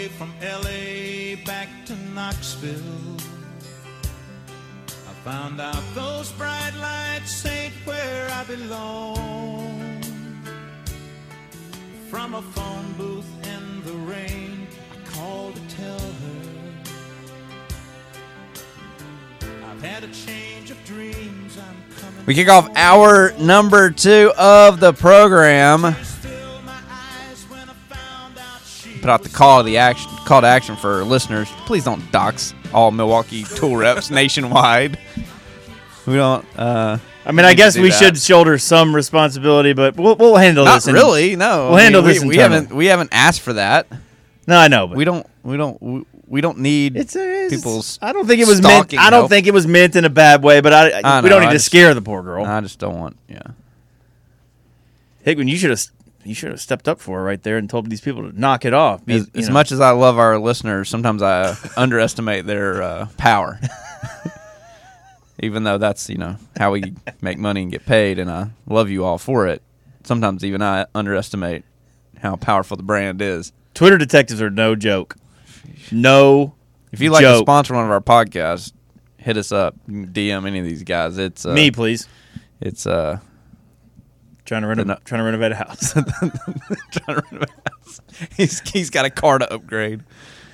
way from L.A. back to Knoxville. I found out those bright lights ain't where I belong. From a phone booth in the rain, I called to tell her I've had a change of dreams. I'm coming. We kick off hour number 2 of the program. Put out the call to action for listeners. Please don't dox all Milwaukee tool reps nationwide. We don't. I mean, I guess we should shoulder some responsibility, but we'll handle Not this. Not really. No, we'll handle this. We haven't asked for that. No, I know. But We don't need people's. I don't think it was meant. I don't think it was meant in a bad way, but we don't need to scare the poor girl. I just don't want. Yeah. Hickman, you should have stepped up for her right there and told these people to knock it off. As much as I love our listeners, sometimes I underestimate their power. Even though that's, how we make money and get paid, and I love you all for it. Sometimes even I underestimate how powerful the brand is. Twitter detectives are no joke. No If you'd like to sponsor one of our podcasts, hit us up. You can DM any of these guys. It's me, please. It's trying to renovate a house. He's got a car to upgrade.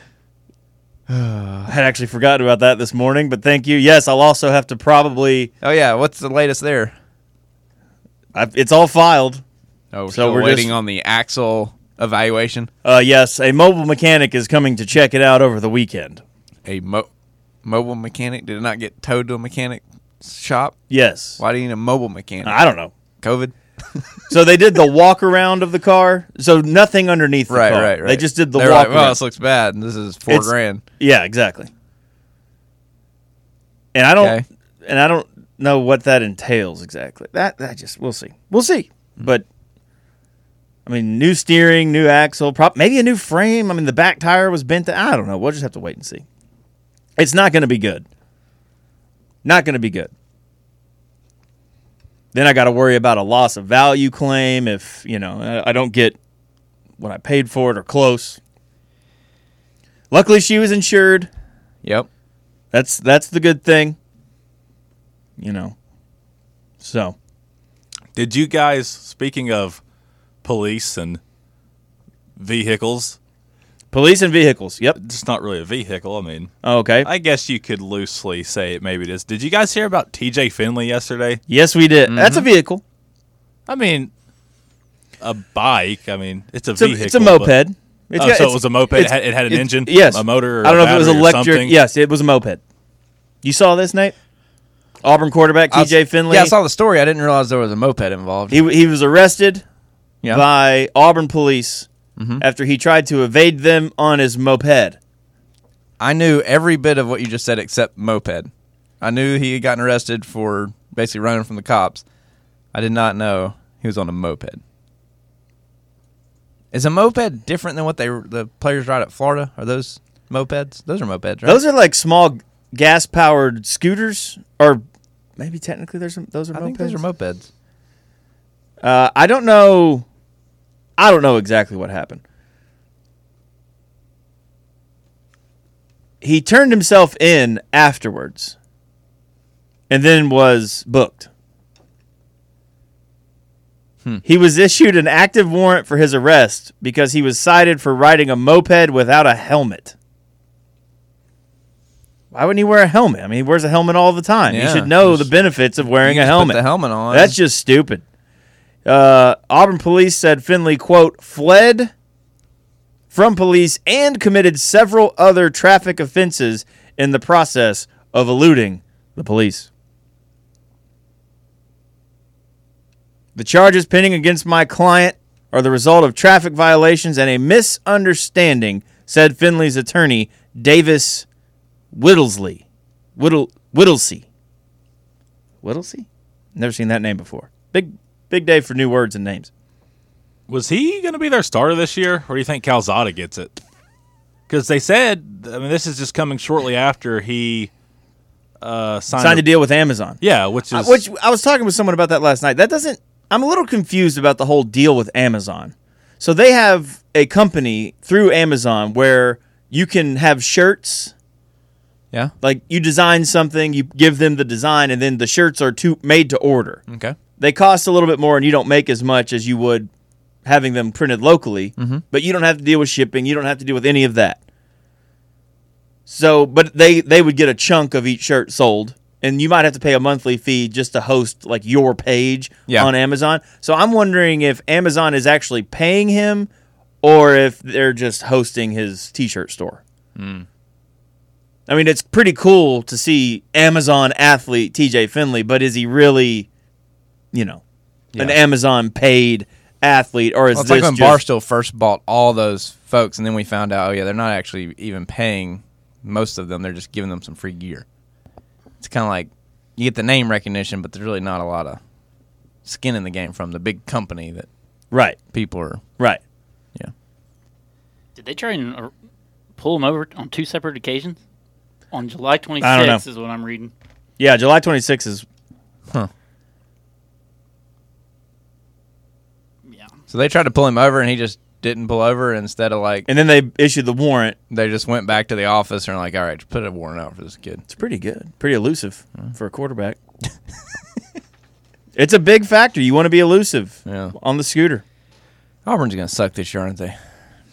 I had actually forgotten about that this morning, but thank you. Yes, I'll also have to probably. Oh yeah, what's the latest there? It's all filed. Oh, so we're waiting on the axle evaluation. Yes, a mobile mechanic is coming to check it out over the weekend. A mobile mechanic? Did it not get towed to a mechanic shop? Yes. Why do you need a mobile mechanic? I don't know. COVID? So they did the walk around of the car. So nothing underneath the car. Right. They just did the They're walk like, well, around. this looks bad. And this is $4,000. Yeah, exactly. And I don't know what that entails exactly. That just we'll see. But I mean, new steering, new axle, maybe a new frame. I mean, the back tire was bent. I don't know. We'll just have to wait and see. It's not going to be good. Not going to be good. Then I got to worry about a loss of value claim if, I don't get what I paid for it or close. Luckily, she was insured. Yep. That's the good thing. So. Did you guys, speaking of police and vehicles. Police and vehicles, yep. It's not really a vehicle, I mean. Oh, okay. I guess you could loosely say maybe it is. Did you guys hear about TJ Finley yesterday? Yes, we did. Mm-hmm. That's a vehicle. I mean, a bike. I mean, it's a vehicle. It's a moped. So it was a moped. It had an engine? Yes. A motor? Or I don't know if it was electric. Something? Yes, it was a moped. You saw this, Nate? Auburn quarterback TJ Finley. Yeah, I saw the story. I didn't realize there was a moped involved. He was arrested by Auburn police after he tried to evade them on his moped. I knew every bit of what you just said except moped. I knew he had gotten arrested for basically running from the cops. I did not know he was on a moped. Is a moped different than what the players ride at Florida? Are those mopeds? Those are mopeds, right? Those are like small gas-powered scooters, or maybe technically those are mopeds. I think those are mopeds. I don't know. I don't know exactly what happened. He turned himself in afterwards and then was booked. He was issued an active warrant for his arrest because he was cited for riding a moped without a helmet. Why wouldn't he wear a helmet? I mean, he wears a helmet all the time. Yeah, he should know the benefits of wearing a helmet. Put the helmet on. That's just stupid. Auburn police said Finley, quote, fled from police and committed several other traffic offenses in the process of eluding the police. The charges pending against my client are the result of traffic violations and a misunderstanding, said Finley's attorney, Davis Whittlesey. Whittlesey? Never seen that name before. Big day for new words and names. Was he going to be their starter this year, or do you think Calzada gets it? Because they said, I mean, this is just coming shortly after he signed a deal with Amazon. Yeah, which I was talking with someone about that last night. I'm a little confused about the whole deal with Amazon. So they have a company through Amazon where you can have shirts. Yeah. Like you design something, you give them the design, and then the shirts are made to order. Okay. They cost a little bit more, and you don't make as much as you would having them printed locally. Mm-hmm. But you don't have to deal with shipping. You don't have to deal with any of that. So, but they would get a chunk of each shirt sold, and you might have to pay a monthly fee just to host like your page on Amazon. So I'm wondering if Amazon is actually paying him, or if they're just hosting his T-shirt store. I mean, it's pretty cool to see Amazon athlete TJ Finley, but is he really, an Amazon paid athlete, or is Well, it's this like when just Barstool first bought all those folks, and then we found out, they're not actually even paying most of them. They're just giving them some free gear. It's kind of like you get the name recognition, but there's really not a lot of skin in the game from the big company that right? people are. Right. Yeah. Did they try and pull him over on 2 separate occasions? On July 26th I don't know. is what I'm reading. Yeah, July 26th is. Huh. Yeah. So they tried to pull him over, and he just didn't pull over. Instead of And then they issued the warrant. they just went back to the office and were like, all right, put a warrant out for this kid. It's pretty good, pretty elusive for a quarterback. It's a big factor. You want to be elusive on the scooter. Auburn's going to suck this year, aren't they?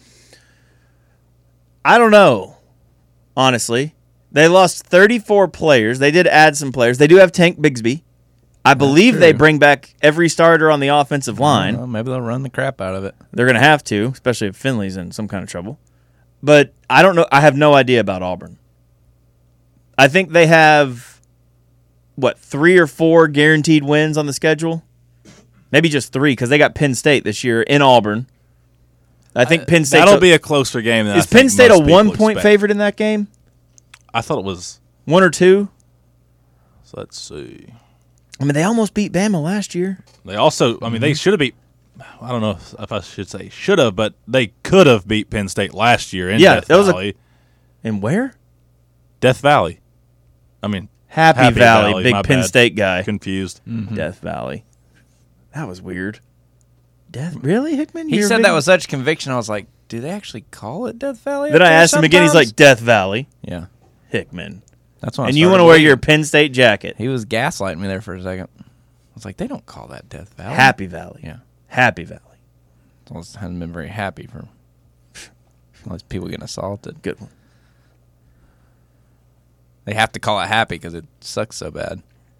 I don't know, honestly. They lost 34 players. They did add some players. They do have Tank Bigsby. I believe they bring back every starter on the offensive line. Well, maybe they'll run the crap out of it. They're going to have to, especially if Finley's in some kind of trouble. But I don't know. I have no idea about Auburn. I think they have, 3 or 4 guaranteed wins on the schedule? Maybe just 3, because they got Penn State this year in Auburn. I think Penn State. That'll be a closer game than Is Penn State a 1-point favorite in that game? I thought it was 1 or 2? So let's see. I mean, they almost beat Bama last year. They also, they should have beat. I don't know if I should say should have, but they could have beat Penn State last year in Death Valley. And where? Death Valley. Happy Valley, big my Penn bad. State guy. Confused. Death Valley. That was weird. Really, Hickman? He said that with such conviction. I was like, do they actually call it Death Valley? Then I asked him again. He's like, Death Valley. yeah. Hickman. That's when And you want to wear your Penn State jacket. He was gaslighting me there for a second. I was like, they don't call that Death Valley. Happy Valley. Yeah. Happy Valley. I hadn't been very happy for all these people getting assaulted. Good one. They have to call it happy because it sucks so bad.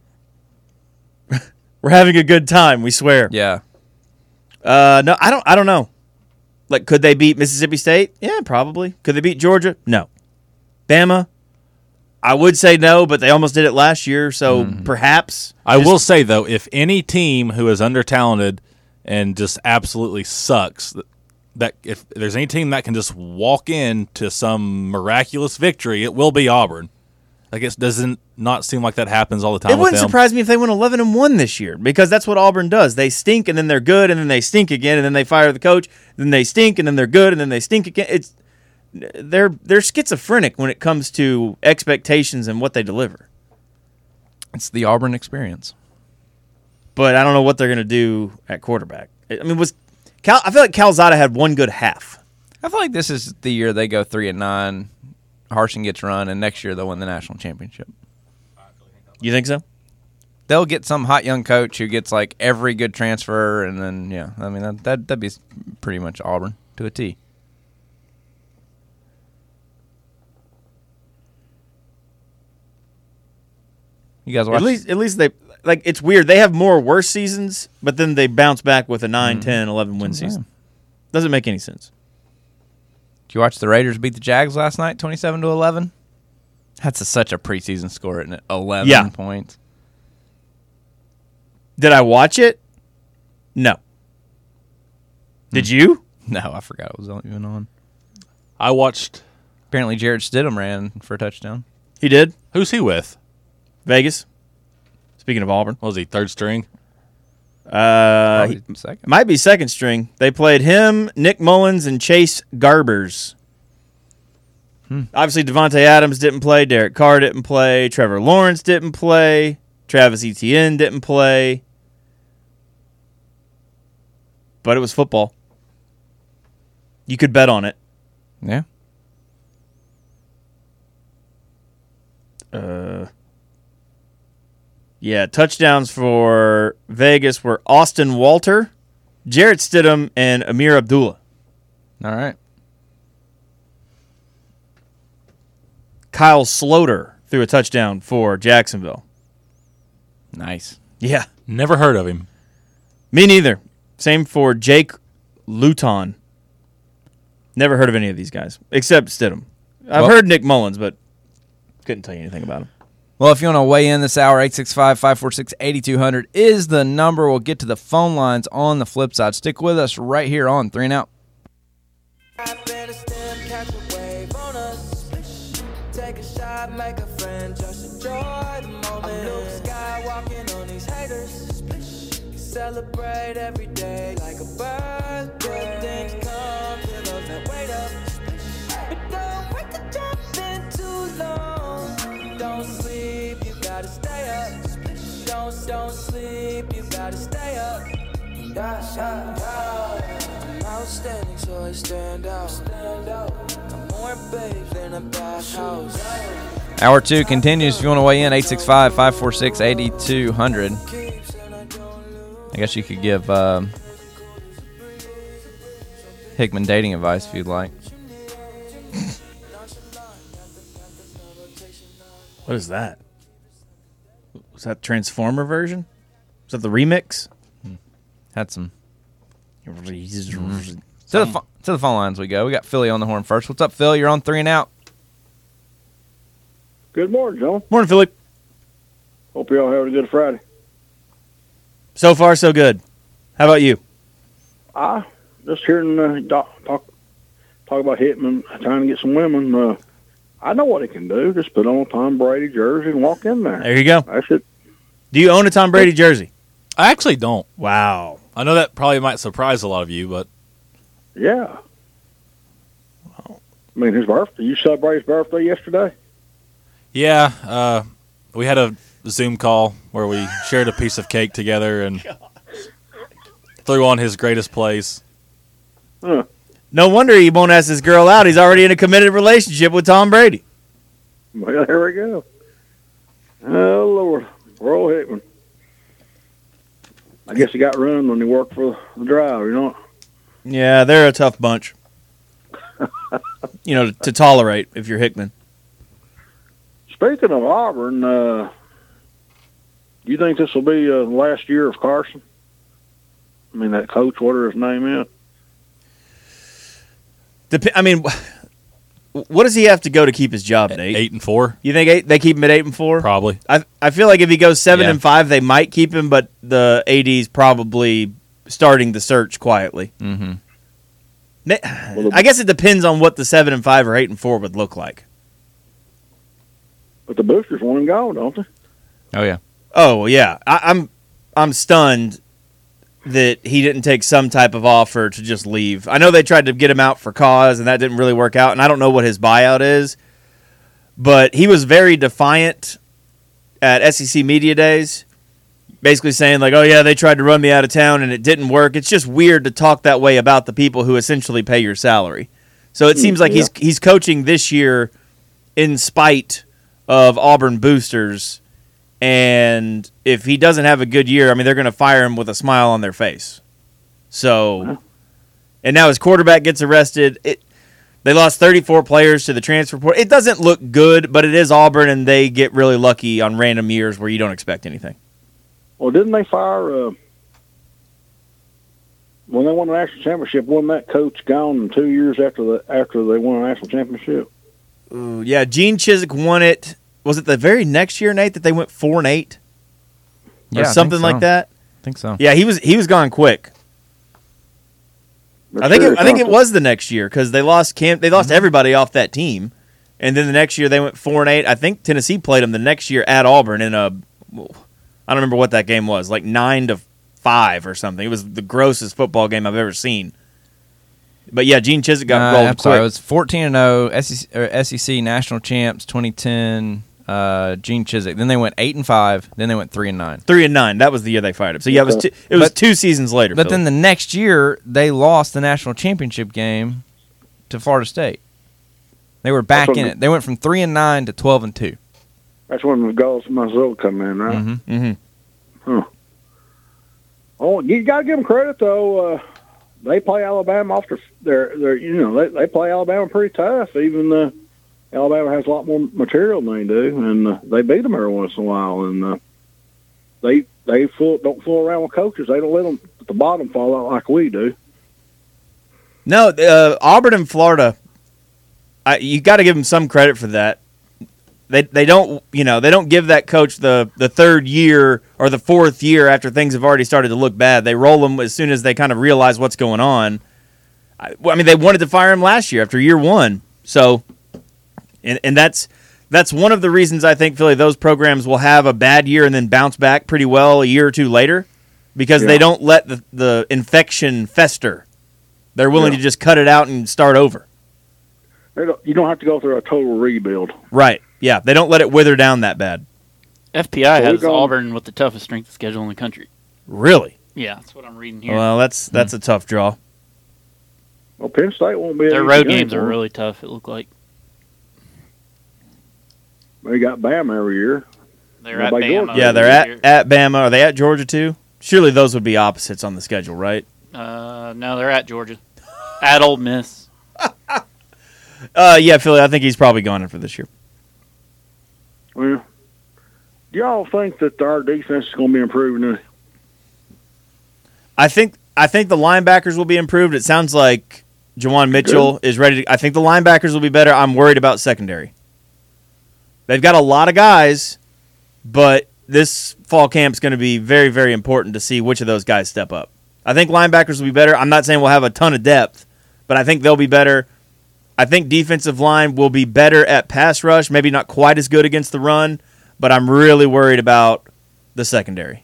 We're having a good time, we swear. Yeah. No, I don't know. Like, could they beat Mississippi State? Yeah, probably. Could they beat Georgia? No. Bama? I would say no, but they almost did it last year, so perhaps. I will say, though, if any team who is under-talented and just absolutely sucks, that if there's any team that can just walk into some miraculous victory, it will be Auburn. I guess doesn't not seem like that happens all the time. It wouldn't with them. surprise me if they went 11-1 this year, because that's what Auburn does. They stink and then they're good, and then they stink again, and then they fire the coach. Then they stink and then they're good, and then they stink again. They're schizophrenic when it comes to expectations and what they deliver. It's the Auburn experience. But I don't know what they're going to do at quarterback. I mean, I feel like Calzada had one good half. I feel like this is the year they go 3-9. Harsin gets run, and next year they'll win the national championship. You think so? They'll get some hot young coach who gets like every good transfer, and then that'd be pretty much Auburn to a T. You guys watch? At least they it's weird. They have more worse seasons, but then they bounce back with a 9, 10, 11 win season. Doesn't make any sense. Did you watch the Raiders beat the Jags last night, 27-11? That's such a preseason score, isn't it? 11 points. Did I watch it? No. Did you? No, I forgot it was even on. I watched. Apparently, Jared Stidham ran for a touchdown. He did? Who's he with? Vegas. Speaking of Auburn. Was he third string? Probably second. Might be second string. They played him, Nick Mullins, and Chase Garbers. Obviously, Devontae Adams didn't play. Derek Carr didn't play. Trevor Lawrence didn't play. Travis Etienne didn't play. But it was football. You could bet on it. Yeah. Yeah, touchdowns for Vegas were Austin Walter, Jarrett Stidham, and Amir Abdullah. All right. Kyle Sloter threw a touchdown for Jacksonville. Nice. Yeah. Never heard of him. Me neither. Same for Jake Luton. Never heard of any of these guys, except Stidham. I've heard Nick Mullins, but couldn't tell you anything about him. Well, if you want to weigh in this hour, 865-546-8200 is the number. We'll get to the phone lines on the flip side. Stick with us right here on 3 and Out. Take a shot, make a friend, just enjoy the moment. I'm Luke Skywalking on these haters. Celebrate every day like a birthday. Things come to those that wait up. But don't wait to jump in too long. Don't sleep, you gotta stay up. Don't sleep, you gotta stay up. I'm outstanding, so I stand out. I'm more babes than a bathhouse. Hour 2 continues. If you want to weigh in, 865-546-8200. I guess you could give Hickman dating advice if you'd like. What is that? Was that Transformer version? Was that the remix? Had some. To Mm. the phone lines we go. We got Philly on the horn first. What's up, Phil? You're on 3 and Out. Good morning, John. Morning, Philly. Hope you all having a good Friday. So far, so good. How about you? Just hearing talk about Hitman trying to get some women. I know what he can do. Just put on a Tom Brady jersey and walk in there. There you go. That's it. Do you own a Tom Brady jersey? I actually don't. Wow. I know that probably might surprise a lot of you, but Yeah. I mean, his birthday. You celebrated his birthday yesterday? yeah, we had a Zoom call where we shared a piece of cake together and threw on his greatest plays. Huh. No wonder he won't ask this girl out. He's already in a committed relationship with Tom Brady. Well, there we go. Oh, Lord. Roll Hickman. I guess he got run when he worked for the Drive, you know? Yeah, they're a tough bunch. To tolerate if you're Hickman. Speaking of Auburn, do you think this will be the last year of Carson? I mean, that coach, whatever his name is. What does he have to go to keep his job, Nate? 8-4, You think they keep him at 8-4? probably. I feel like if he goes 7-5, Yeah. they might keep him, but the AD's probably starting the search quietly. Mm-hmm. I guess it depends on what the 7-5 or 8-4 would look like. But the boosters want him gone, don't they? Oh, yeah. Oh yeah, I'm stunned that he didn't take some type of offer to just leave. I know they tried to get him out for cause, and that didn't really work out. And I don't know what his buyout is, but he was very defiant at SEC Media Days, basically saying like, "Oh yeah, they tried to run me out of town and it didn't work." It's just weird to talk that way about the people who essentially pay your salary. So it seems like he's coaching this year in spite of Auburn boosters. And if he doesn't have a good year, I mean, they're going to fire him with a smile on their face. So, and now his quarterback gets arrested. They lost 34 players to the transfer portal. It doesn't look good, but it is Auburn, and they get really lucky on random years where you don't expect anything. Well, didn't they fire when they won the national championship? Wasn't that coach gone in 2 years after they won a national championship? Ooh, yeah, Gene Chizik won it. Was it the very next year, Nate, that they went 4-8 Yeah, or I think something so. like that? I think so. Yeah, he was gone quick. I think it was the next year because they lost everybody off that team, and then the next year they went 4-8. I think Tennessee played them the next year at Auburn in I don't remember what that game was, like 9-5 or something. It was the grossest football game I've ever seen. But yeah, Gene Chizik got rolled I'm quick. sorry, it was 14-0 SEC national champs 2010. Gene Chizik. Then they went 8-5. Then they went 3-9. 3-9. That was the year they fired him. So yeah, it was 2 seasons later. But Philly. then the next year they lost the national championship game to Florida State. They were back That's in what- it. They went from 3-9 to 12-2. That's when the goals from Missoula come in, right? Mm-hmm. Mm-hmm. Oh, you got to give them credit though. They play Alabama off their you know they play Alabama pretty tough. Even Alabama has a lot more material than they do, and they beat them every once in a while. And they don't fool around with coaches. They don't let them at the bottom fall out like we do. No, Auburn and Florida, you got to give them some credit for that. They don't they don't give that coach the third year or the fourth year after things have already started to look bad. They roll them as soon as they kind of realize what's going on. I mean, they wanted to fire him last year after year one. So, and that's one of the reasons I think, Philly, those programs will have a bad year and then bounce back pretty well a year or two later because they don't let the infection fester. They're willing to just cut it out and start over. You don't have to go through a total rebuild. Right. Yeah, they don't let it wither down that bad. FPI So has we're going- Auburn with the toughest strength of schedule in the country. Really? Yeah, that's what I'm reading here. Well, that's a tough draw. Well, Penn State won't be. Their an road easy game games for are them. really tough, it looked like. They got Bama every year. They're at Nobody Bama. goes. Yeah, they're every year. at Bama. Are they at Georgia too? Surely those would be opposites on the schedule, right? No, they're at Georgia. At Ole Miss. Yeah, Philly. I think he's probably gone in for this year. Well, do y'all think that our defense is going to be improving? I think the linebackers will be improved. It sounds like Jawan Mitchell is ready to. I think the linebackers will be better. I'm worried about secondary. They've got a lot of guys, but this fall camp is going to be very, very important to see which of those guys step up. I think linebackers will be better. I'm not saying we'll have a ton of depth, but I think they'll be better. I think defensive line will be better at pass rush, maybe not quite as good against the run, but I'm really worried about the secondary.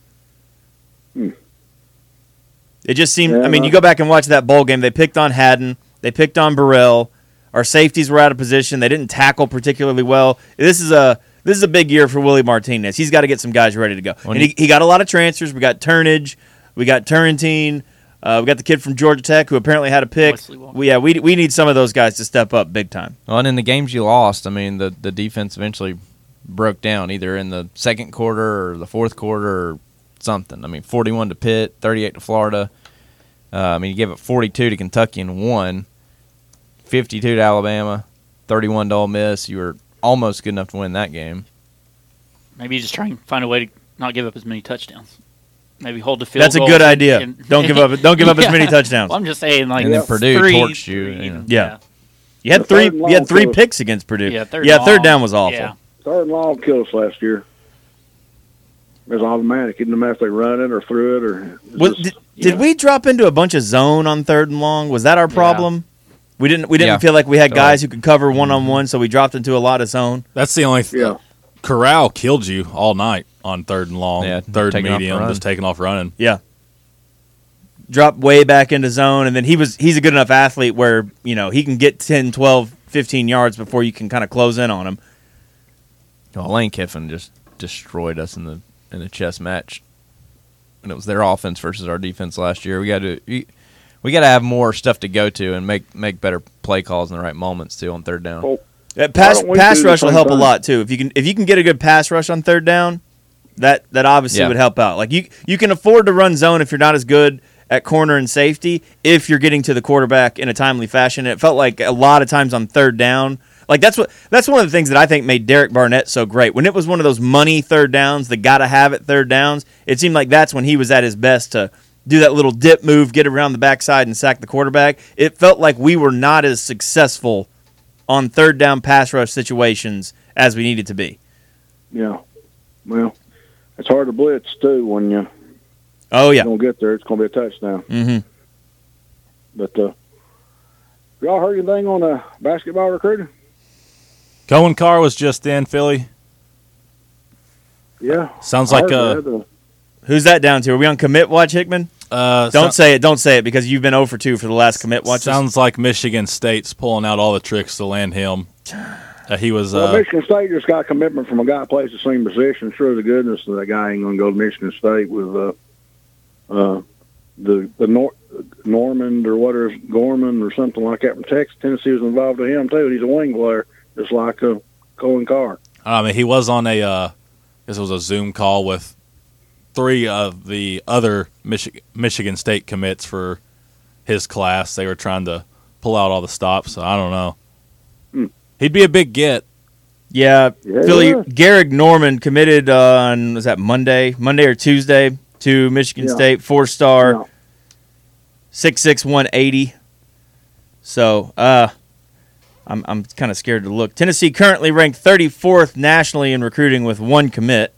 It just seemed, I mean, you go back and watch that bowl game, they picked on Haddon, they picked on Burrell, our safeties were out of position, they didn't tackle particularly well. This is a big year for Willie Martinez. He's got to get some guys ready to go. And he got a lot of transfers. We got Turnage, we got Turrentine, we got the kid from Georgia Tech who apparently had a pick. Wesley Walker. We need some of those guys to step up big time. Well, and in the games you lost, I mean, the defense eventually broke down either in the second quarter or the fourth quarter or something. I mean, 41 to Pitt, 38 to Florida. I mean, you gave up 42 to Kentucky and won, 52 to Alabama, 31 to Ole Miss. You were almost good enough to win that game. Maybe you just try and find a way to not give up as many touchdowns. Maybe hold the field That's a goal good and- idea. and- Don't give up as many touchdowns. Well, I'm just saying, like, And then Purdue three- torched you, three- you know. Yeah. You had The third and long three killed us. picks against Purdue. Yeah, third third long. down was awful. Yeah. Third and long killed us last year. It was automatic. It didn't matter if they run it or threw it or. Did we drop into a bunch of zone on third and long? Was that our problem? We didn't Yeah. feel like we had guys who could cover one-on-one, so we dropped into a lot of zone. That's the only Yeah. Corral killed you all night on third and long, Yeah, third taking off medium, the run. just taking off running. Yeah. Dropped way back into zone, and then he's a good enough athlete where, he can get 10, 12, 15 yards before you can kind of close in on him. Well, Lane Kiffin just destroyed us in the chess match, and it was their offense versus our defense last year. We got to have more stuff to go to and make better play calls in the right moments too on third down. Well, Pass Why don't we pass do the rush will same help a thing? lot too. If you can get a good pass rush on third down, that obviously Yeah. would help out. Like you can afford to run zone if you're not as good at corner and safety if you're getting to the quarterback in a timely fashion. It felt like a lot of times on third down. Like that's one of the things that I think made Derek Barnett so great. When it was one of those money third downs, the gotta have it third downs, it seemed like that's when he was at his best to do that little dip move, get around the backside and sack the quarterback. It felt like we were not as successful on third down pass rush situations as we needed to be. yeah. Well, it's hard to blitz too when you Oh yeah. don't get there. It's going to be a touchdown. Mm-hmm. But y'all heard anything on basketball recruiting? Cohen Carr was just in Philly. Yeah. Sounds I like heard that. Who's that down to? Are we on commit watch, Hickman? Don't say it because you've been 0 for 2 for the last commit watches. Sounds like Michigan State's pulling out all the tricks to land him. He was Well, Michigan State just got a commitment from a guy who plays the same position. Sure to goodness that guy ain't going to go to Michigan State with Normand or whatever, Gorman or something like that from Texas. Tennessee was involved with him too. He's a wing player, just like Colin Carr. I mean, he was on I guess it was a Zoom call with 3 of the other Michigan State commits for his class. They were trying to pull out all the stops, so I don't know. He'd be a big get. Yeah, Philly. Garrick Norman committed on, was that Monday or Tuesday to Michigan State, 4-star, 6'6", 180. So I'm kind of scared to look. Tennessee currently ranked 34th nationally in recruiting with 1 commit.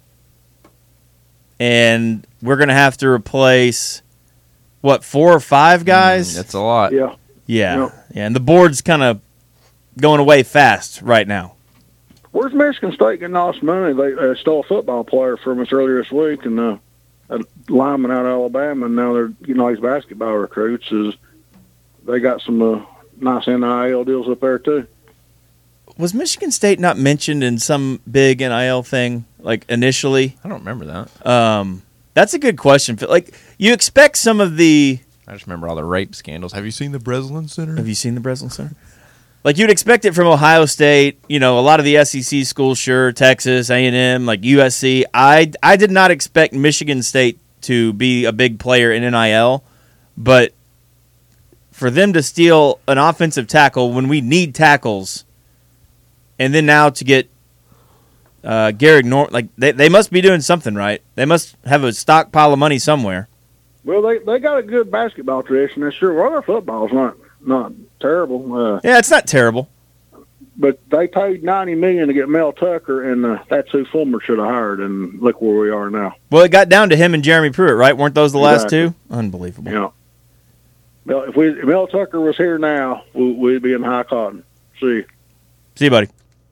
And we're going to have to replace, 4 or 5 guys? That's a lot. Yeah, and the board's kind of going away fast right now. Where's Michigan State getting all this money? They stole a football player from us earlier this week, and a lineman out of Alabama, and now they're getting all these basketball recruits. They got some nice NIL deals up there, too. Was Michigan State not mentioned in some big NIL thing, like, initially? I don't remember that. That's a good question. Like, you expect some of the... I just remember all the rape scandals. Have you seen the Breslin Center? Have you seen the Breslin Center? Like, you'd expect it from Ohio State, a lot of the SEC schools, sure, Texas, A&M, like USC. I did not expect Michigan State to be a big player in NIL, but for them to steal an offensive tackle when we need tackles, and then now to get Garrick Norman, like, they must be doing something right. They must have a stockpile of money somewhere. Well, they got a good basketball tradition. That's sure. Well, their football's not terrible. Yeah, it's not terrible. But they paid $90 million to get Mel Tucker, and that's who Fulmer should have hired. And look where we are now. Well, it got down to him and Jeremy Pruitt, right? Weren't those the last two? Unbelievable. Yeah. Well, if Mel Tucker was here now, we'd be in high cotton. See you, buddy.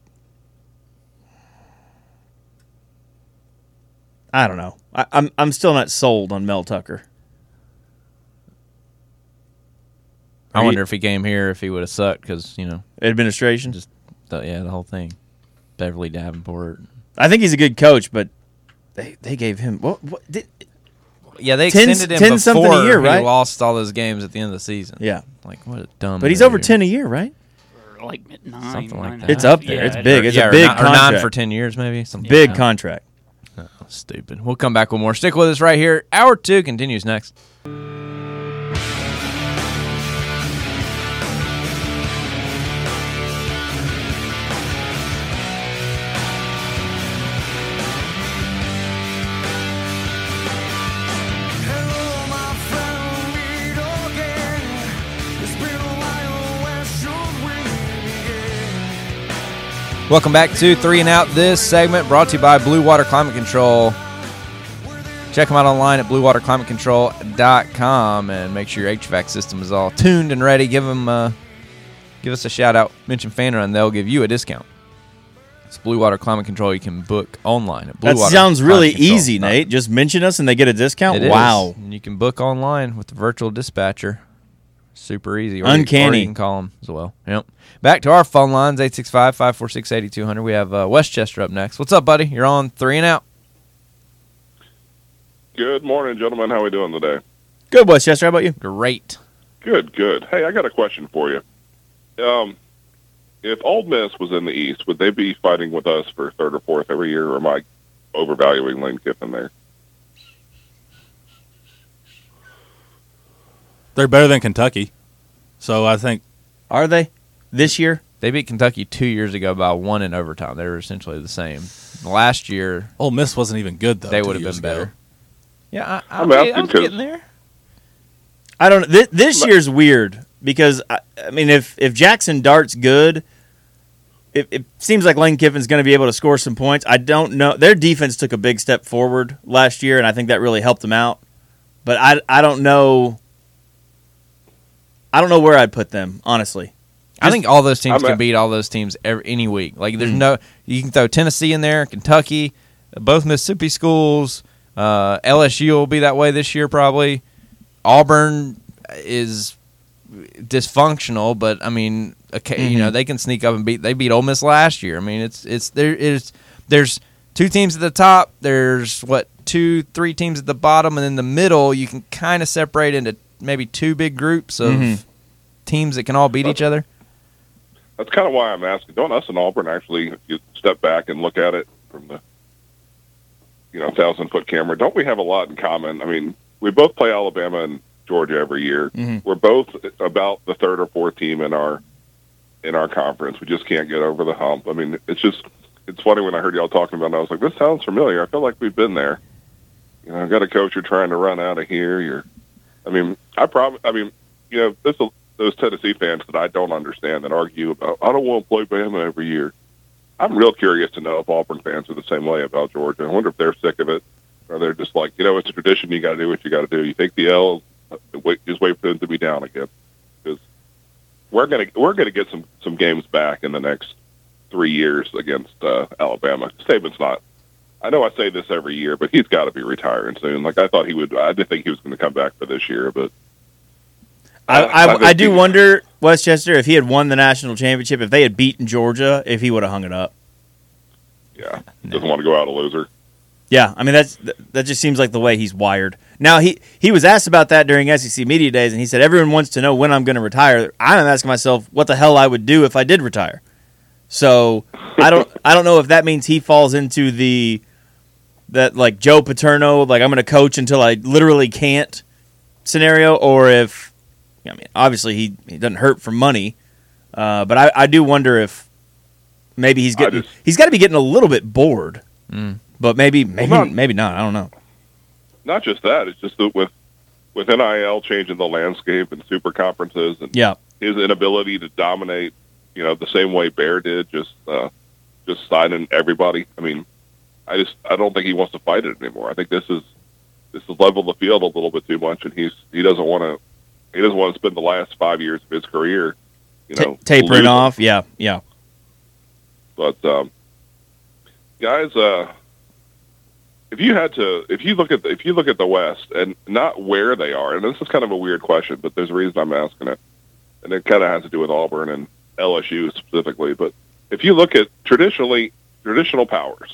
I don't know. I'm still not sold on Mel Tucker. I wonder if he came here, if he would have sucked, because, administration? Just, the whole thing. Beverly Davenport. I think he's a good coach, but they gave him... Yeah, they extended him before a year, right? He lost all those games at the end of the season. Yeah. Like, what a dumb... But he's over 10 a year, right? Or like 9. Something like that. It's up there. It's big. It's a big contract. Or 9 for 10 years, maybe. Something big like contract. Oh, stupid. We'll come back with more. Stick with us right here. Hour 2 continues next. Welcome back to 3 and Out. This segment brought to you by Blue Water Climate Control. Check them out online at bluewaterclimatecontrol.com and make sure your HVAC system is all tuned and ready. Give us a shout out. Mention Fan Run, they'll give you a discount. It's Blue Water Climate Control. You can book online at Blue Water. That sounds really easy, Nate. Just mention us and they get a discount. Wow! And you can book online with the virtual dispatcher. Super easy. Uncanny. Or you can call them as well. Yep. Back to our phone lines, 865-546-8200. We have Westchester up next. What's up, buddy? You're on 3 and Out. Good morning, gentlemen. How are we doing today? Good, Westchester. How about you? Great. Good. Hey, I got a question for you. If Ole Miss was in the East, would they be fighting with us for 3rd or 4th every year, or am I overvaluing Lane Kiffin there? They're better than Kentucky, so I think. Are they this year? They beat Kentucky 2 years ago by 1 in overtime. They were essentially the same. Last year, Ole Miss wasn't even good though. They would have been better. Ago. Yeah, I was getting there. I don't know. This year's weird because I mean, if Jackson Dart's good, it seems like Lane Kiffin's going to be able to score some points. I don't know. Their defense took a big step forward last year, and I think that really helped them out. But I don't know. I don't know where I'd put them, honestly. I think all those teams can beat all those teams any week. Like, there's you can throw Tennessee in there, Kentucky, both Mississippi schools. LSU will be that way this year probably. Auburn is dysfunctional, but I mean, they can sneak up and they beat Ole Miss last year. I mean, there's 2 teams at the top. There's 2-3 teams at the bottom, and in the middle you can kind of separate into maybe 2 big groups of teams that can all beat each other. That's kind of why I'm asking. Don't us and Auburn actually, if you step back and look at it from the 1,000-foot camera, don't we have a lot in common? I mean, we both play Alabama and Georgia every year. We're both about the 3rd or 4th team in our conference. We just can't get over the hump. I mean, it's funny when I heard y'all talking about it, I was like, this sounds familiar. I feel like we've been there. I've got a coach you're trying to run out of here. Those Tennessee fans that I don't understand that argue about, I don't want to play Bama every year. I'm real curious to know if Auburn fans are the same way about Georgia. I wonder if they're sick of it, or they're just like, it's a tradition. You got to do what you got to do. You take the L, just wait for them to be down again, because we're gonna get some games back in the next 3 years against Alabama. Saban's not. I know I say this every year, but he's got to be retiring soon. Like I thought he would. I didn't think he was going to come back for this year, but. I do wonder, Westchester, if he had won the national championship, if they had beaten Georgia, if he would have hung it up. Yeah, doesn't want to go out a loser. Yeah, I mean that just seems like the way he's wired. Now he was asked about that during SEC Media Days, and he said everyone wants to know when I'm going to retire. I'm asking myself what the hell I would do if I did retire. So I don't know if that means he falls into that like Joe Paterno, like I'm going to coach until I literally can't scenario, or if. I mean, obviously he doesn't hurt for money, but I do wonder if maybe he's got to be getting a little bit bored. But maybe not. I don't know. Not just that; it's just that with NIL changing the landscape and super conferences, and his inability to dominate, the same way Bear did, just signing everybody. I mean, I don't think he wants to fight it anymore. I think this is level the field a little bit too much, and he doesn't want to. He doesn't want to spend the last 5 years of his career, tapering losing. off. Yeah. But guys, if you look at the West and not where they are, and this is kind of a weird question, but there's a reason I'm asking it, and it kind of has to do with Auburn and LSU specifically. But if you look at traditional powers,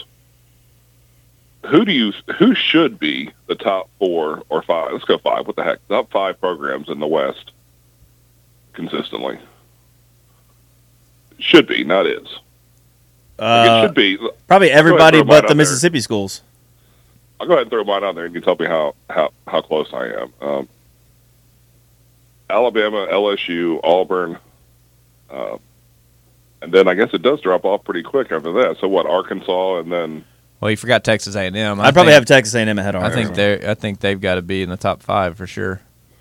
who should be the top 4 or 5? Let's go 5. What the heck? Top 5 programs in the West consistently. Should be, not is. It should be. Probably everybody but the Mississippi schools. I'll go ahead and throw mine out there, and you tell me how close I am. Alabama, LSU, Auburn, and then I guess it does drop off pretty quick after that. So what? Arkansas, and then. Well, you forgot Texas A&M. I'd probably have Texas A&M ahead of Arkansas. I think they've got to be in the top 5 for sure.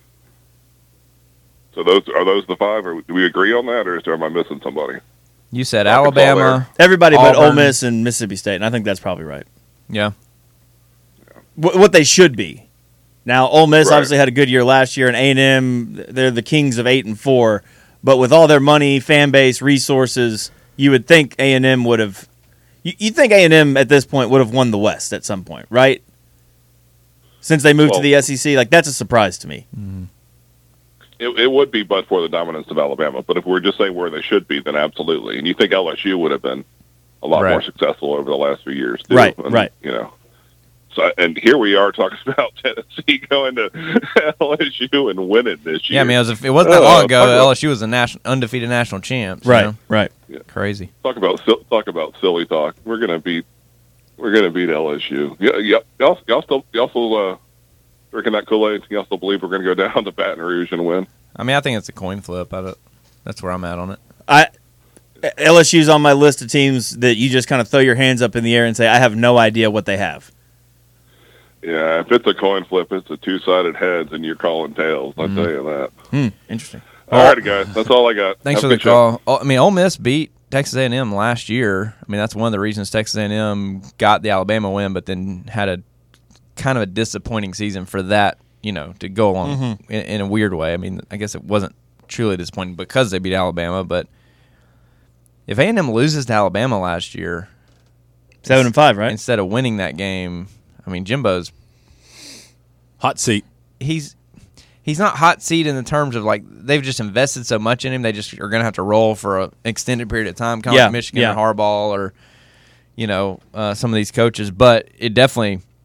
So are those the 5, or do we agree on that, or am I missing somebody? You said Alabama, everybody Auburn, but Ole Miss and Mississippi State, and I think that's probably right. Yeah. What they should be. Now, Ole Miss obviously had a good year last year, and A&M, they're the kings of 8-4. But with all their money, fan base, resources, you would think A&M would have. You think A&M at this point would have won the West at some point, right? Since they moved to the SEC, like that's a surprise to me. Mm-hmm. It would be, but for the dominance of Alabama. But if we're just saying where they should be, then absolutely. And you think LSU would have been a lot more successful over the last few years, too. Right, and, right. So, and here we are talking about Tennessee going to LSU and winning this year. Yeah, I mean, it wasn't that long ago. LSU was a undefeated national champ. Right, right. Yeah. Crazy. Talk about silly talk. We're gonna beat LSU. Yeah. Y'all still drinking that Kool-Aid? Y'all still believe we're gonna go down to Baton Rouge and win? I mean, I think it's a coin flip. That's where I'm at on it. LSU's on my list of teams that you just kind of throw your hands up in the air and say, I have no idea what they have. Yeah, if it's a coin flip, it's a 2-sided heads, and you're calling tails. I'll tell you that. Interesting. All right, guys. That's all I got. Thanks for the call. I mean, Ole Miss beat Texas A&M last year. I mean, that's one of the reasons Texas A&M got the Alabama win, but then had a kind of a disappointing season for that, to go along in a weird way. I mean, I guess it wasn't truly disappointing because they beat Alabama, but if A&M loses to Alabama last year, 7-5, right? Instead of winning that game, I mean, Jimbo's hot seat. He's not hot seat in the terms of like they've just invested so much in him. They just are going to have to roll for an extended period of time, kind of like Michigan or Harbaugh or some of these coaches. But it definitely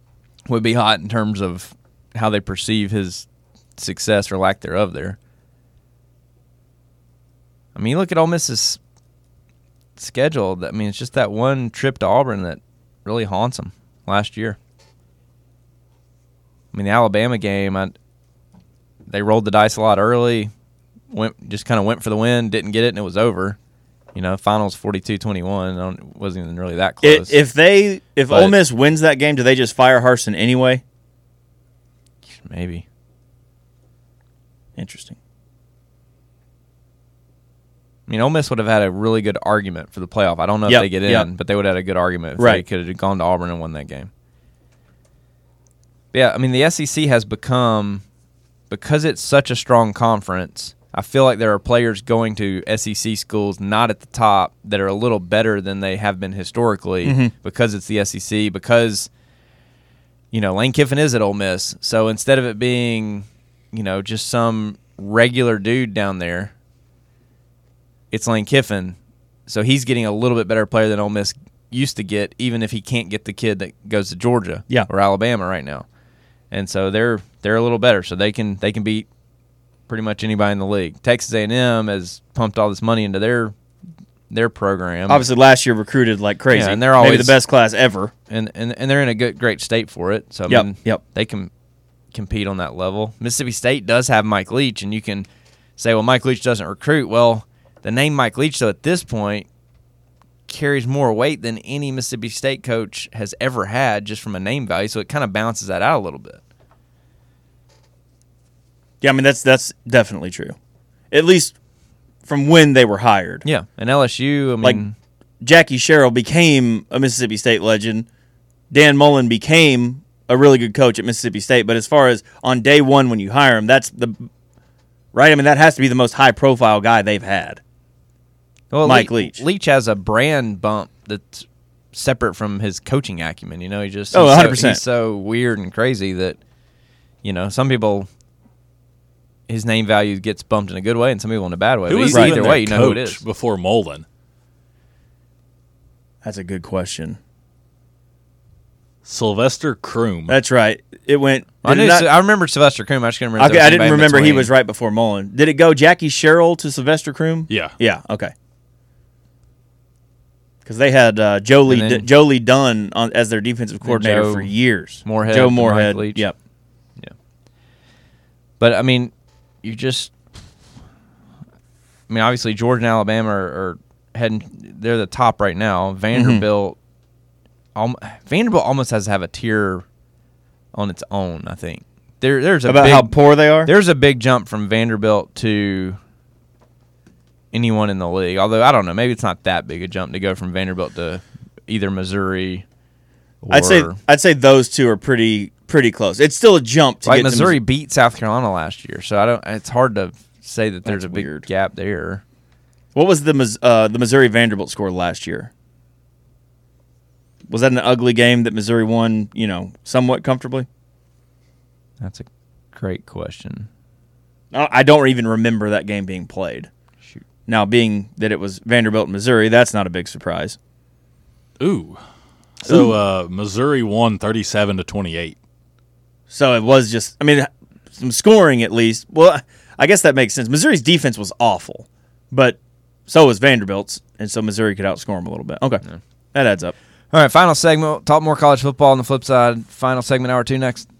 would be hot in terms of how they perceive his success or lack thereof there. I mean, you look at Ole Miss's schedule. I mean, it's just that one trip to Auburn that really haunts them last year. I mean, the Alabama game, they rolled the dice a lot early, just kind of went for the win, didn't get it, and it was over. You know, finals 42-21. Wasn't even really that close. If Ole Miss wins that game, do they just fire Harsin anyway? Maybe. Interesting. I mean, Ole Miss would have had a really good argument for the playoff. I don't know if they get in, but they would have had a good argument if they could have gone to Auburn and won that game. But yeah, I mean, the SEC has become, because it's such a strong conference, I feel like there are players going to SEC schools not at the top that are a little better than they have been historically because it's the SEC, because, you know, Lane Kiffin is at Ole Miss. So instead of it being, you know, just some regular dude down there, it's Lane Kiffin. So he's getting a little bit better player than Ole Miss used to get, even if he can't get the kid that goes to Georgia or Alabama right now. And so they're a little better. So they can beat pretty much anybody in the league. Texas A&M has pumped all this money into their program. Obviously, last year recruited like crazy. Yeah, and they're always maybe the best class ever. And they're in a great state for it. So I mean, they can compete on that level. Mississippi State does have Mike Leach, and you can say, well, Mike Leach doesn't recruit. Well, the name Mike Leach, though, at this point, carries more weight than any Mississippi State coach has ever had just from a name value, so it kind of balances that out a little bit. Yeah, I mean, that's definitely true. At least from when they were hired. Yeah, and LSU, I mean... Like, Jackie Sherrill became a Mississippi State legend. Dan Mullen became a really good coach at Mississippi State, but as far as on day one when you hire him, that's the... Right? I mean, that has to be the most high-profile guy they've had. Well, Mike Leach. Leach has a brand bump that's separate from his coaching acumen. You know, he's 100%. He's so weird and crazy that, you know, some people, his name value gets bumped in a good way and some people in a bad way. Who But was either way, you know who it is. Before Mullen? That's a good question. Sylvester Croom. That's right. It went... I remember Sylvester Croom. I just can't remember. Okay, I didn't remember he was right before Mullen. Did it go Jackie Sherrill to Sylvester Croom? Yeah. Yeah, okay. Because they had Joe Lee Dunn as their defensive coordinator for years. Joe Moorhead. Mike Leach. Yep. Yeah. But, I mean, you just... I mean, obviously, Georgia and Alabama are heading... They're the top right now. Vanderbilt... Vanderbilt almost has to have a tier on its own, I think. There's a how poor they are? There's a big jump from Vanderbilt to anyone in the league. Although, I don't know, maybe it's not that big a jump to go from Vanderbilt to either Missouri or... I'd say those two are pretty close. It's still a jump to like get Missouri beat South Carolina last year, so it's hard to say that there's a big weird gap there. What was the Missouri Vanderbilt score last year? Was that an ugly game that Missouri won, somewhat comfortably? That's a great question. I don't even remember that game being played. Shoot. Now, being that it was Vanderbilt and Missouri, that's not a big surprise. Ooh. So Missouri won 37-28. So it was just, some scoring at least. Well, I guess that makes sense. Missouri's defense was awful, but so was Vanderbilt's, and so Missouri could outscore them a little bit. Okay, that adds up. All right, final segment. We'll talk more college football on the flip side. Final segment, hour 2 next.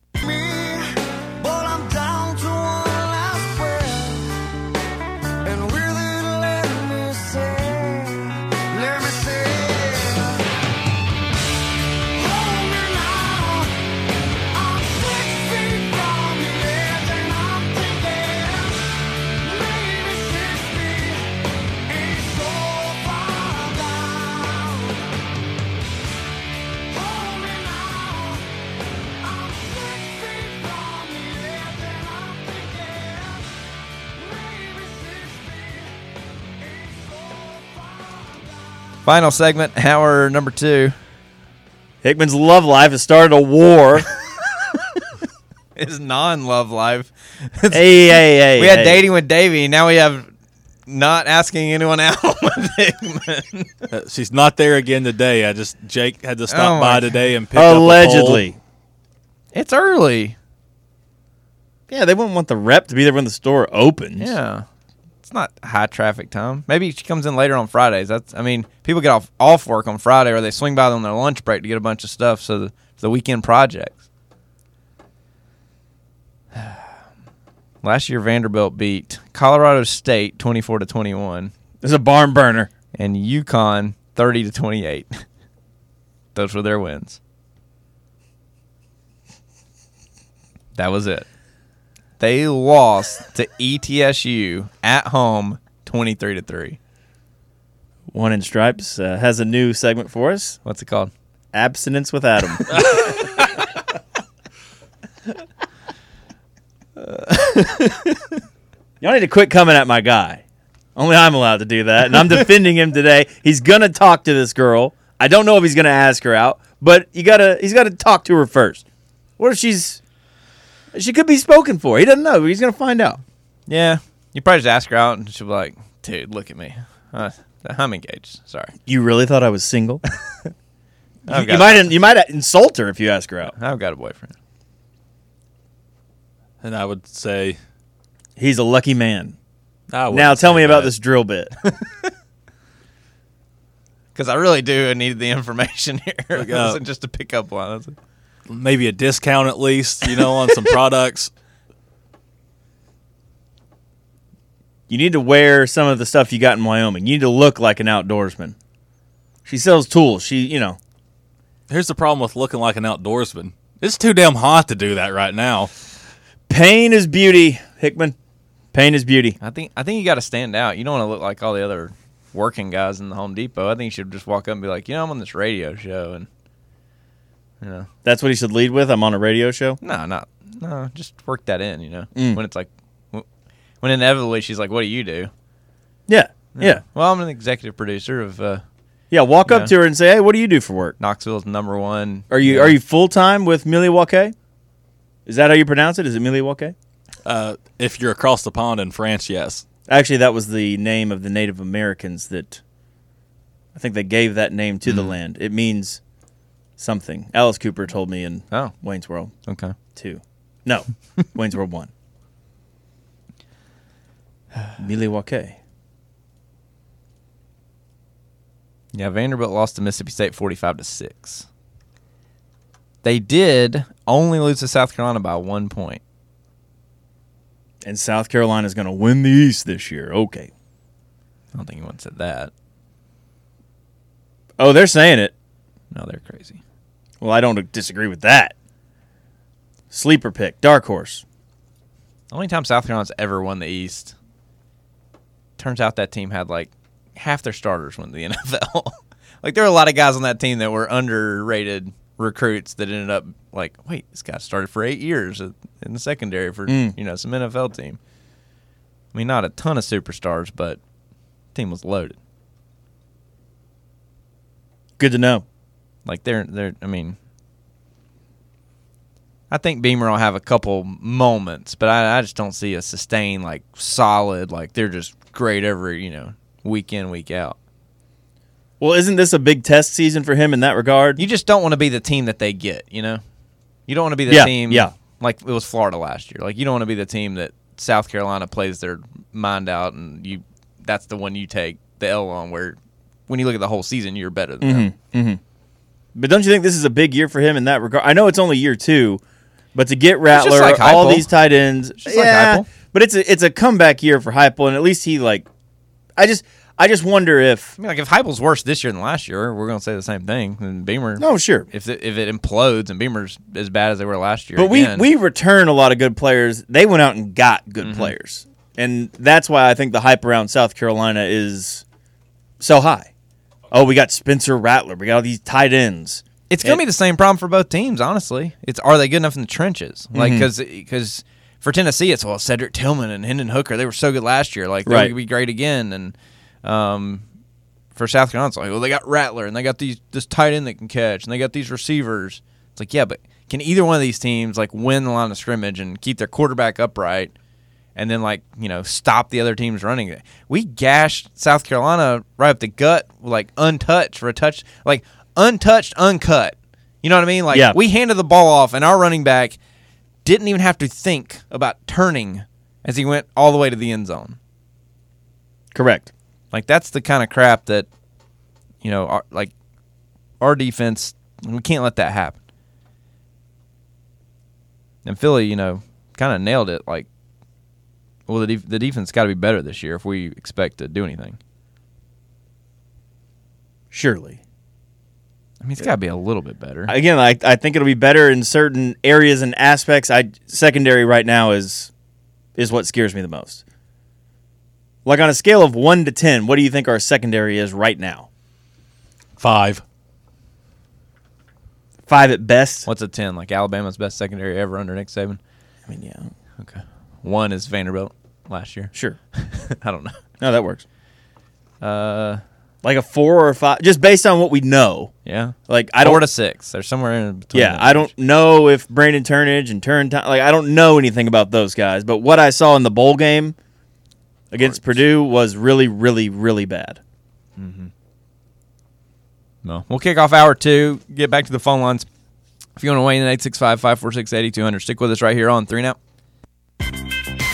Final segment, hour number 2. Hickman's love life has started a war. His non-love life. Hey. We had dating with Davey. Now we have not asking anyone out with Hickman. She's not there again today. Jake had to stop by today and pick allegedly. up It's early. Yeah, they wouldn't want the rep to be there when the store opens. Yeah. It's not high traffic time. Maybe she comes in later on Fridays. People get off work on Friday, or they swing by on their lunch break to get a bunch of stuff. So the weekend projects. Last year, Vanderbilt beat Colorado State 24-21, It's a barn burner. and UConn 30-28. Those were their wins. That was it. They lost to ETSU at home 23-3. One in Stripes has a new segment for us. What's it called? Abstinence with Adam. Y'all need to quit coming at my guy. Only I'm allowed to do that, and I'm defending him today. He's gonna talk to this girl. I don't know if he's gonna ask her out, but he's gotta talk to her first. What if she could be spoken for? He doesn't know. He's gonna find out. Yeah. You probably just ask her out, and she'll be like, dude, look at me. I'm engaged. Sorry. You really thought I was single? I've you might insult her if you ask her out. I've got a boyfriend. And I would say, He's a lucky man. I wouldn't Now tell say me about that. this drill bit. Because I really do need the information here. It up. wasn't just to pick up one. Maybe a discount at least, on some products. You need to wear some of the stuff you got in Wyoming. You need to look like an outdoorsman. She sells tools. Here's the problem with looking like an outdoorsman. It's too damn hot to do that right now. Pain is beauty, Hickman. Pain is beauty. I think you got to stand out. You don't want to look like all the other working guys in the Home Depot. I think you should just walk up and be like, I'm on this radio show, and That's what he should lead with. I'm on a radio show. no, just work that in. When it's like, when inevitably she's like, what do you do? Yeah. Well, I'm an executive producer of Walk Yeah. up to her and say, "Hey, what do you do for work? Knoxville's #1. Are you full time with Milwaukee? Is that how you pronounce it? Is it Milwaukee? If you're across the pond in France, yes. Actually, that was the name of the Native Americans that I think they gave that name to the land. It means something. Alice Cooper told me in Wayne's World Okay. 2. No, Wayne's World 1. Milwaukee. Yeah, Vanderbilt lost to Mississippi State 45-6. They did only lose to South Carolina by 1 point. And South Carolina's going to win the East this year. Okay. I don't think anyone said that. Oh, they're saying it. No, they're crazy. Well, I don't disagree with that. Sleeper pick, dark horse. The only time South Carolina's ever won the East, turns out that team had like half their starters win the NFL. Like there were a lot of guys on that team that were underrated recruits that ended up like, wait, this guy started for 8 years in the secondary for some NFL team. I mean, not a ton of superstars, but the team was loaded. Good to know. Like they're I mean, I think Beamer will have a couple moments, but I just don't see a sustained like solid like they're just great every week in week out. Well, isn't this a big test season for him in that regard? You just don't want to be the team that they get, You don't want to be the team like it was Florida last year. Like you don't want to be the team that South Carolina plays their mind out and that's the one you take the L on where when you look at the whole season you're better than them. Mm-hmm. But don't you think this is a big year for him in that regard? I know it's only year 2, but to get Rattler, like all Heupel. these tight ends, Just like Heupel. but it's a comeback year for Heupel, and at least he I just wonder if I mean, like if Heupel's worse this year than last year, we're going to say the same thing. And Beamer, no, sure. if it implodes and Beamer's as bad as they were last year, But again, we return a lot of good players. They went out and got good players, and that's why I think the hype around South Carolina is so high. Oh, we got Spencer Rattler. We got all these tight ends. it's going to be the same problem for both teams. Honestly, it's are they good enough in the trenches? Like because for Tennessee, it's Cedric Tillman and Hendon Hooker. They were so good last year. Like they could be great again. And for South Carolina, it's like, they got Rattler and they got this tight end that can catch and they got these receivers. It's like, yeah, but can either one of these teams like win the line of scrimmage and keep their quarterback upright and then stop the other teams running? We gashed South Carolina right up the gut, like untouched for a touch, like untouched, uncut. You know what I mean? Like, Yeah. we handed the ball off, and our running back didn't even have to think about turning as he went all the way to the end zone. Correct. Like, that's the kind of crap that, our defense, we can't let that happen. And Philly, kind of nailed it. Like, well, the defense got to be better this year if we expect to do anything. Surely. I mean, it's got to be a little bit better. Again, I think it'll be better in certain areas and aspects. Secondary right now is what scares me the most. Like, on a scale of 1 to 10, what do you think our secondary is right now? 5. 5 at best? What's a 10? Like Alabama's best secondary ever under Nick Saban? I mean, yeah. Okay. 1 is Vanderbilt last year. Sure. I don't know. No, that works. Like a 4 or 5, just based on what we know. Yeah. Like, I 4 don't. to 6. There's somewhere in between. Yeah, that I don't know if Brandon Turnage and I don't know anything about those guys. But what I saw in the bowl game against Purdue was really, really, really bad. No. We'll kick off hour 2. Get back to the phone lines. If you want to weigh in, 865-546-8200. Stick with us right here on 3 Now.